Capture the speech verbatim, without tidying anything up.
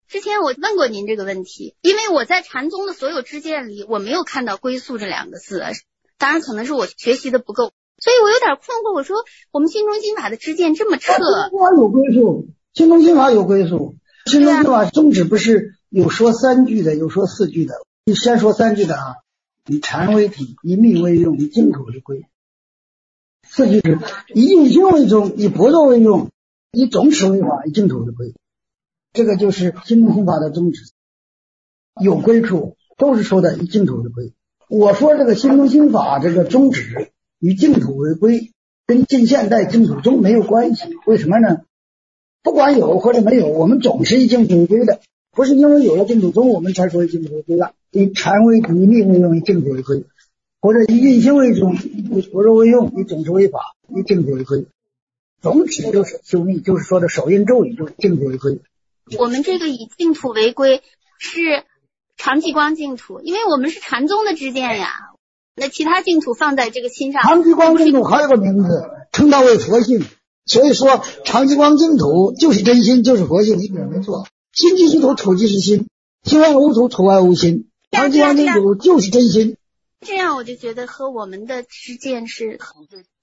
之前我问过您这个问题，因为我在禅宗的所有支见里，我没有看到归宿这两个字，当然可能是我学习的不够，所以我有点困惑。我说我们心中心法的支见这么彻， 有归宿，心中心法有归宿，心中心法宗旨不是有说三句的，有说四句的。你先说三句的啊，以禅为体，以密为用，以净土为归。四句是以印心为宗，以般若为用，以总持为法，以净土为归。这个就是心中心法的宗旨，有归处都是说的以净土为归。我说这个心中心法这个宗旨以净土为归，跟近现代净土宗没有关系。为什么呢？不管有或者没有，我们总是以净土为归的，不是因为有了净土宗我们才说以净土为归了。以禅为体，以密为用，以净土为归，或者以印心为宗，以般若为用，以总持为法，以净土为归。总体就是修密，就是说的手印咒语，就是净土为归。 我们这个以净土为归是常寂光净土，因为我们是禅宗的支见呀。那其他净土放在这个心上， 常寂光净土还有个名字，称它为佛性。所以说常寂光净土就是真心，就是佛性，一点没错。心即是土，土即是心，心外无土，土外无心。常寂光净土就是真心。 这样我就觉得和我们的支见是